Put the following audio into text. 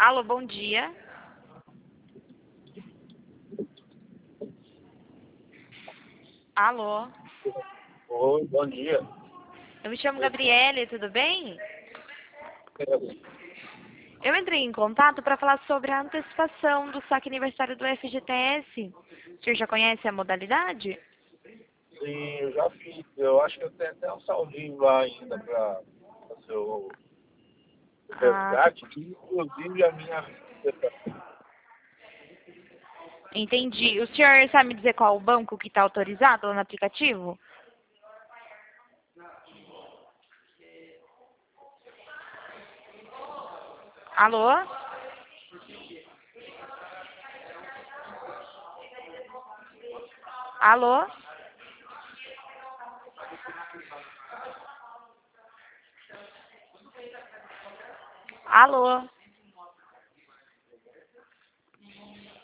Alô, bom dia. Alô, Oi, bom dia. eu me chamo Gabriele, tudo bem? Eu entrei em contato para falar sobre a antecipação do saque aniversário do FGTS. O senhor já conhece a modalidade? Sim, eu já fiz. Eu acho que eu tenho até um salvinho lá ainda para fazer o Ah, tá. resgate, inclusive a minha vida. Entendi. O senhor sabe me dizer qual o banco que está autorizado lá no aplicativo? Alô? Alô? Alô?